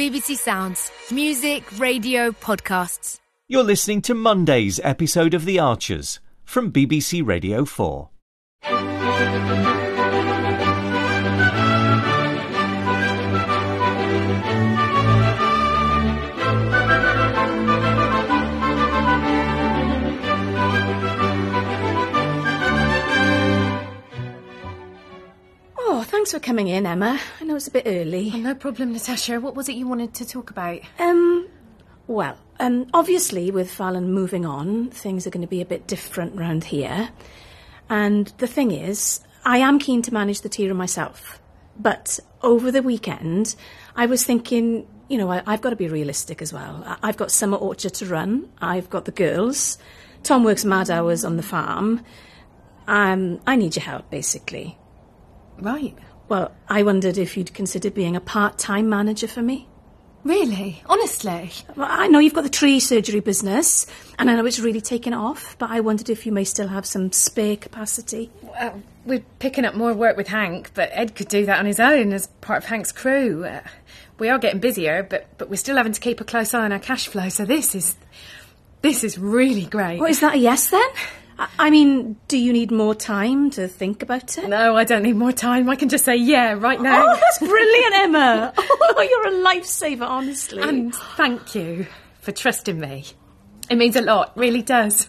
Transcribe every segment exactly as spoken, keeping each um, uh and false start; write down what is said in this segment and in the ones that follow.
B B C Sounds. Music, radio, podcasts. You're listening to Monday's episode of The Archers from B B C Radio four. Oh, thanks for coming in, Emma. I know it's a bit early. Oh, no problem, Natasha. What was it you wanted to talk about? Um, well, um, obviously with Fallon moving on, things are going to be a bit different round here. And the thing is, I am keen to manage the tea room myself. But over the weekend, I was thinking, you know, I, I've got to be realistic as well. I, I've got Summer Orchard to run. I've got the girls. Tom works mad hours on the farm. Um, I need your help, basically. Right. Well, I wondered if you'd consider being a part-time manager for me. Really? Honestly? Well, I know you've got the tree surgery business, and I know it's really taken off, but I wondered if you may still have some spare capacity. Well, we're picking up more work with Hank, but Ed could do that on his own as part of Hank's crew. Uh, we are getting busier, but, but we're still having to keep a close eye on our cash flow, so this is... This is really great. Well, is that a yes, then? I mean, do you need more time to think about it? No, I don't need more time. I can just say yeah right now. Oh, that's brilliant, Emma. Oh, you're a lifesaver, honestly. And thank you for trusting me. It means a lot, really does.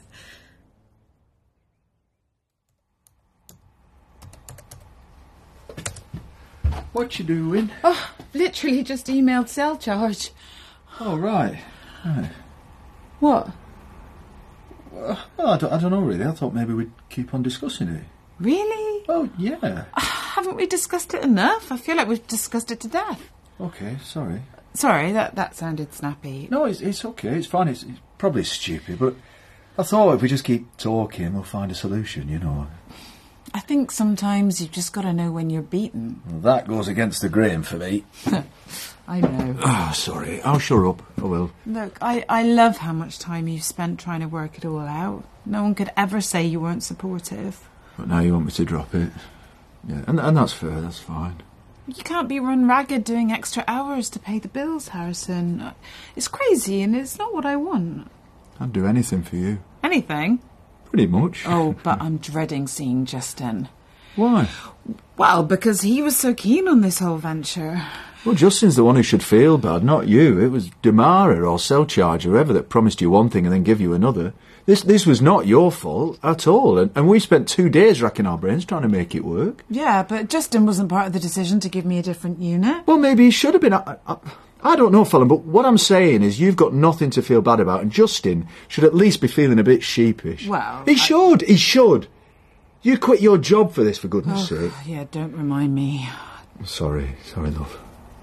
What you doing? Oh, literally just emailed cell charge. Oh, right. right. What? Well, I don't, I don't know, really. I thought maybe we'd keep on discussing it. Really? Oh, yeah. Uh, haven't we discussed it enough? I feel like we've discussed it to death. OK, sorry. Sorry, that, that sounded snappy. No, it's, it's OK. It's fine. It's, it's probably stupid, but I thought if we just keep talking, we'll find a solution, you know. I think sometimes you've just got to know when you're beaten. Well, that goes against the grain for me. I know. Oh, sorry. I'll shut up. I will. Look, I, I love how much time you've spent trying to work it all out. No one could ever say you weren't supportive. But now you want me to drop it. Yeah, and, and that's fair. That's fine. You can't be run ragged doing extra hours to pay the bills, Harrison. It's crazy and it's not what I want. I'd do anything for you. Anything? Pretty much. Oh, but I'm dreading seeing Justin. Why? Well, because he was so keen on this whole venture. Well, Justin's the one who should feel bad, not you. It was Damara or Cell Charge, whoever, that promised you one thing and then give you another. This this was not your fault at all, and, and we spent two days racking our brains trying to make it work. Yeah, but Justin wasn't part of the decision to give me a different unit. Well, maybe he should have been. I, I, I don't know, Fallon, but what I'm saying is you've got nothing to feel bad about, and Justin should at least be feeling a bit sheepish. Well... He I... should, he should. You quit your job for this, for goodness' oh, sake. Yeah, don't remind me. Sorry, sorry, love.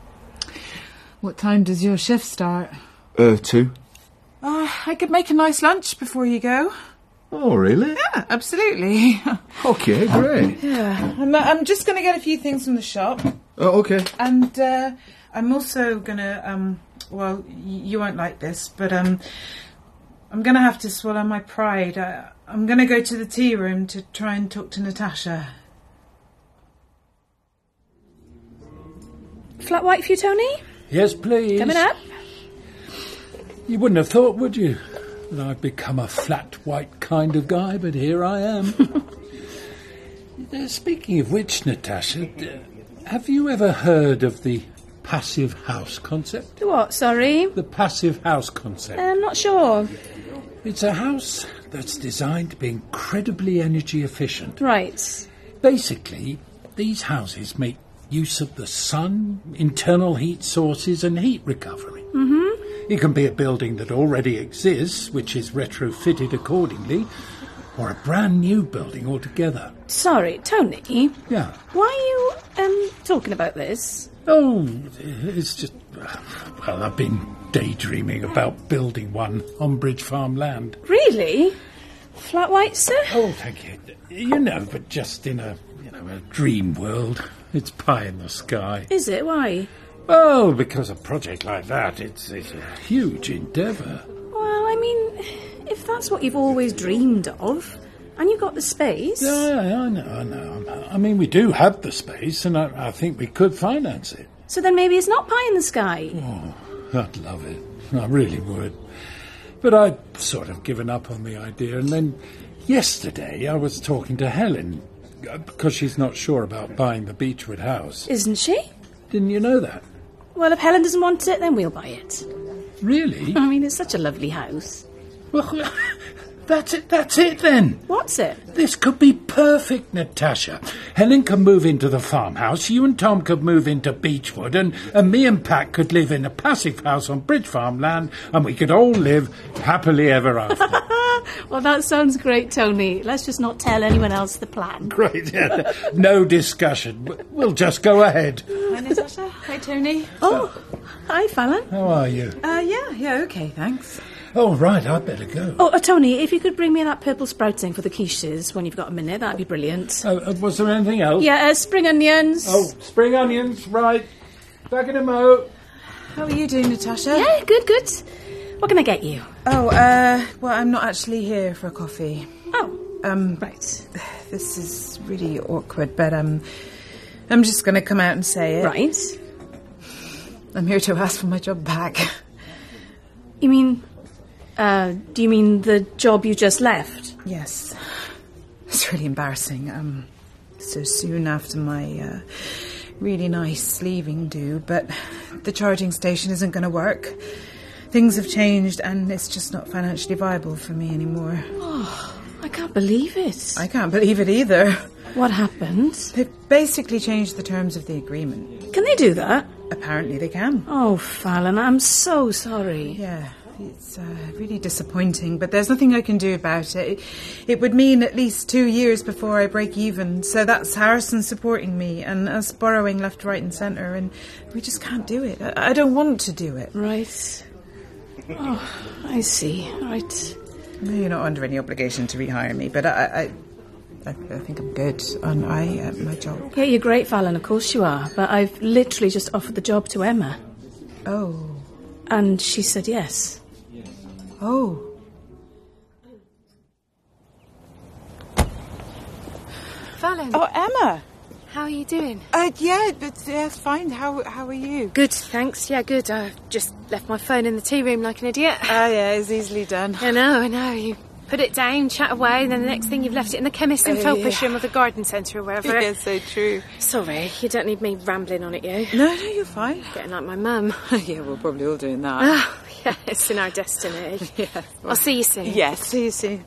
What time does your shift start? Uh, two. Uh, I could make a nice lunch before you go. Oh, really? Yeah, absolutely. OK, great. Yeah, I'm, I'm just going to get a few things from the shop. Oh, OK. And uh, I'm also going to, um, well, y- you won't like this, but um, I'm going to have to swallow my pride. I, I'm going to go to the tea room to try and talk to Natasha. Flat white for you, Tony? Yes, please. Coming up? You wouldn't have thought, would you, that I've become a flat white kind of guy, but here I am. uh, speaking of which, Natasha, uh, have you ever heard of the passive house concept? The what, sorry? The passive house concept. I'm not sure. It's a house that's designed to be incredibly energy efficient. Right. Basically, these houses make use of the sun, internal heat sources and heat recovery. Mm-hmm. It can be a building that already exists, which is retrofitted accordingly, or a brand new building altogether. Sorry, Tony? Yeah? Why are you um, talking about this? Oh, it's just... Well, I've been daydreaming about building one on Bridge Farm land. Really? Flat white, sir? Oh, thank you. You know, but just in a, you know, a dream world. It's pie in the sky. Is it? Why? Well, because a project like that, it's, it's a huge endeavour. Well, I mean, if that's what you've always dreamed of, and you've got the space... Yeah, I know, I know. I mean, we do have the space, and I, I think we could finance it. So then maybe it's not pie in the sky. Oh, I'd love it. I really would. But I'd sort of given up on the idea, and then yesterday I was talking to Helen, uh, because she's not sure about buying the Beechwood house. Isn't she? Didn't you know that? Well, if Helen doesn't want it, then we'll buy it. Really? I mean, it's such a lovely house. Well, that's it, that's it then. What's it? This could be perfect, Natasha. Helen can move into the farmhouse, you and Tom could move into Beechwood, and, and me and Pat could live in a passive house on Bridge Farm land, and we could all live happily ever after. Well, that sounds great, Tony. Let's just not tell anyone else the plan. Great, yeah. No discussion. We'll just go ahead. Hi, Natasha. Hi, Tony. Oh, hi, Fallon. How are you? Uh, yeah, yeah, okay, thanks. Oh, right, I'd better go. Oh, uh, Tony, if you could bring me that purple sprouting for the quiches when you've got a minute, that'd be brilliant. Uh, uh, was there anything else? Yeah, uh, spring onions. Oh, spring onions, right. Back in a mo. How are you doing, Natasha? Yeah, good, good. What can I get you? Oh, uh, well, I'm not actually here for a coffee. Oh, Um, right. This is really awkward, but, um, I'm just going to come out and say it. Right. I'm here to ask for my job back. You mean, uh, do you mean the job you just left? Yes. It's really embarrassing. Um, so soon after my, uh, really nice leaving do, but the charging station isn't going to work. Things have changed and it's just not financially viable for me anymore. Oh, I can't believe it. I can't believe it either. What happened? They've basically changed the terms of the agreement. Can they do that? Apparently they can. Oh, Fallon, I'm so sorry. Yeah, it's uh, really disappointing, but there's nothing I can do about it. it. It would mean at least two years before I break even, so that's Harrison supporting me and us borrowing left, right and centre, and we just can't do it. I, I don't want to do it. Right. Oh, I see. Right. No, you're not under any obligation to rehire me, but I... I, I, I think I'm good on I at my job. Yeah, you're great, Fallon, of course you are, but I've literally just offered the job to Emma. Oh. And she said yes. Oh. Fallon, Oh, Emma. how are you doing? Uh, yeah, but yes, fine. How how are you? Good, thanks. Yeah, good. I just left my phone in the tea room like an idiot. Ah, yeah, it's easily done. I know, I know. You put it down, chat away, and then the next thing you've left it in the chemist in Oh, Felpish yeah. room or the garden centre or wherever. Yeah, so true. Sorry, you don't need me rambling on at you. No, no, you're fine. Getting like my mum. Yeah, we're probably all doing that. Oh, yeah, it's in our destiny. Yeah. I'll see you soon. Yes, see you soon.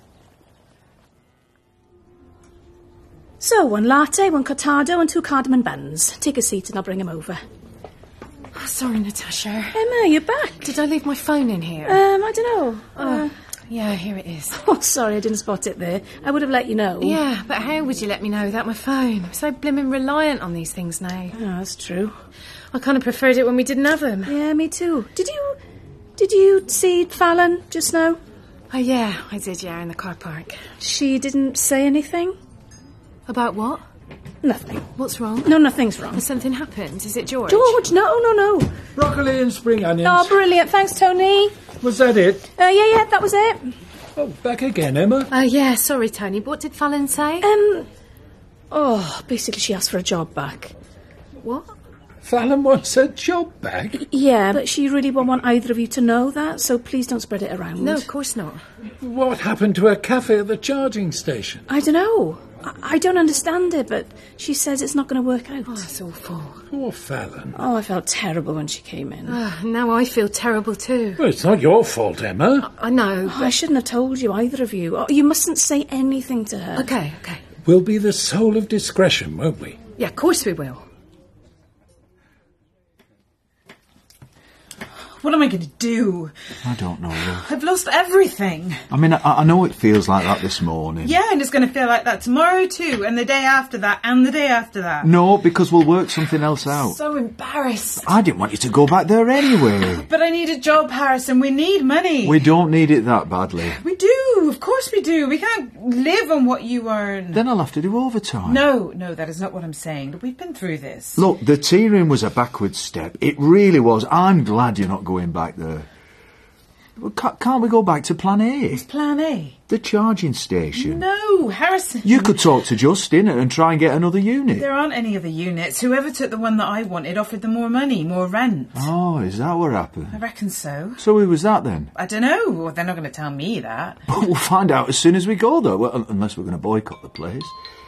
So, one latte, one cortado and two cardamom buns. Take a seat and I'll bring them over. Oh, sorry, Natasha. Emma, you're back. Did I leave my phone in here? Um, I don't know. Uh, yeah, here it is. oh, sorry, I didn't spot it there. I would have let you know. Yeah, but how would you let me know without my phone? I'm so blimmin' reliant on these things now. Oh, that's true. I kind of preferred it when we didn't have them. Yeah, me too. Did you... Did you see Fallon just now? Oh, yeah, I did, yeah, in the car park. She didn't say anything? About what? Nothing. What's wrong? No, nothing's wrong. Has something happened? Is it George? George, no, no, no. Broccoli and spring onions. Oh, brilliant. Thanks, Tony. Was that it? Uh, yeah, yeah, that was it. Oh, back again, Emma. Oh, yeah, sorry, Tony, but what did Fallon say? Um, oh, basically she asked for a job back. What? Fallon wants her job back. Yeah, but she really won't want either of you to know that, so please don't spread it around. No, of course not. What happened to her cafe at the charging station? I don't know. I, I don't understand it, but she says it's not going to work out. Oh, that's awful. Poor Fallon. Oh, I felt terrible when she came in. Oh, now I feel terrible too. Well, it's not your fault, Emma. I know. Oh, I shouldn't have told you, either of you. Oh, you mustn't say anything to her. Okay, okay. We'll be the soul of discretion, won't we? Yeah, of course we will. What am I going to do? I don't know, love. I've lost everything. I mean, I, I know it feels like that this morning. Yeah, and it's going to feel like that tomorrow too, and the day after that, and the day after that. No, because we'll work something else out. So embarrassed. I didn't want you to go back there anyway. But I need a job, Harrison. We need money. We don't need it that badly. We do. Of course we do. We can't live on what you earn. Then I'll have to do overtime. No, no, that is not what I'm saying. We've been through this. Look, the tea room was a backward step. It really was. I'm glad you're not going back there. Well, ca- can't we go back to Plan A? What's Plan A? The charging station. No, Harrison. You could talk to Justin and try and get another unit. There aren't any other units. Whoever took the one that I wanted offered them more money, more rent. Oh, is that what happened? I reckon so. So who was that then? I don't know. Well, they're not going to tell me that. But we'll find out as soon as we go, though. Well, unless we're going to boycott the place.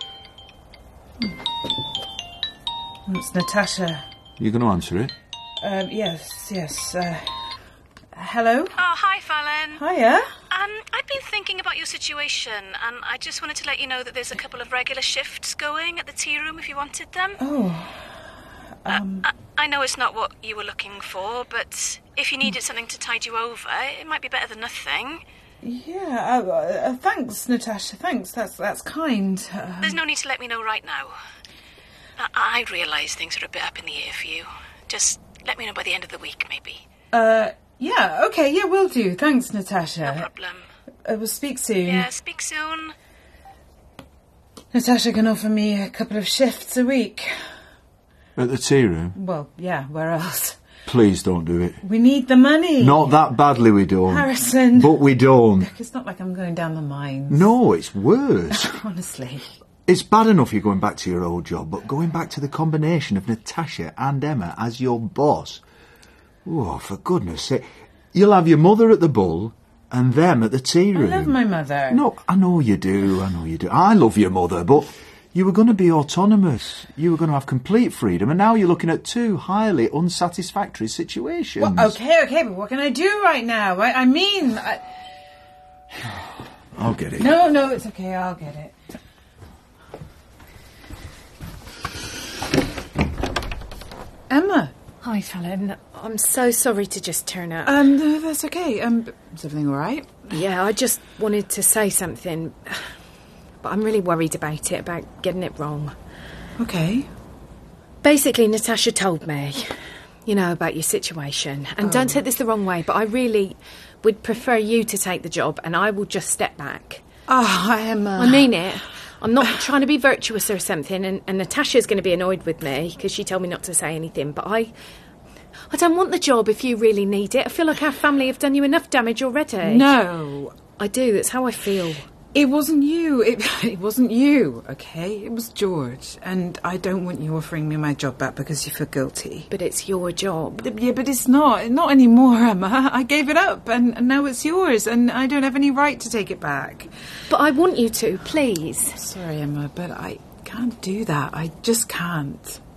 It's Natasha. You're going to answer it? Um, yes, yes. Uh, hello? Oh, hi, Fallon. Hiya. Um, I've been thinking about your situation, and I just wanted to let you know that there's a couple of regular shifts going at the tea room if you wanted them. Oh. Um... Uh, I, I know it's not what you were looking for, but if you needed something to tide you over, it might be better than nothing. Yeah, uh, uh, thanks, Natasha, thanks. That's that's kind. Um... There's no need to let me know right now. I, I realise things are a bit up in the air for you. Just let me know by the end of the week, maybe. Uh, yeah, okay, yeah, will do. Thanks, Natasha. No problem. Uh, we'll speak soon. Yeah, speak soon. Natasha can offer me a couple of shifts a week. At the tea room? Well, yeah, where else? Please don't do it. We need the money. Not that badly we don't. Harrison. But we don't. Look, it's not like I'm going down the mines. No, it's worse. Honestly. It's bad enough you're going back to your old job, but going back to the combination of Natasha and Emma as your boss. Oh, for goodness sake. You'll have your mother at the Bull and them at the tea room. I love my mother. No, I know you do, I know you do. I love your mother, but you were going to be autonomous. You were going to have complete freedom, and now you're looking at two highly unsatisfactory situations. Well, okay, okay, but what can I do right now? I, I mean... I... I'll get it. No, no, it's okay, I'll get it. Emma. Hi, Fallon. I'm so sorry to just turn up. Um, no, that's okay. Um, is everything all right? Yeah, I just wanted to say something, but I'm really worried about it, about getting it wrong. Okay. Basically, Natasha told me, you know, about your situation. And Oh. don't take this the wrong way, but I really would prefer you to take the job, and I will just step back. Oh, Emma. I mean it. I'm not trying to be virtuous or something, and, and Natasha's going to be annoyed with me because she told me not to say anything, but I... I don't want the job if you really need it. I feel like our family have done you enough damage already. No. I do, that's how I feel. It wasn't you. It, it wasn't you, okay? It was George. And I don't want you offering me my job back because you feel guilty. But it's your job. Yeah, but it's not. Not anymore, Emma. I gave it up and, and now it's yours and I don't have any right to take it back. But I want you to, please. Sorry, Emma, but I can't do that. I just can't.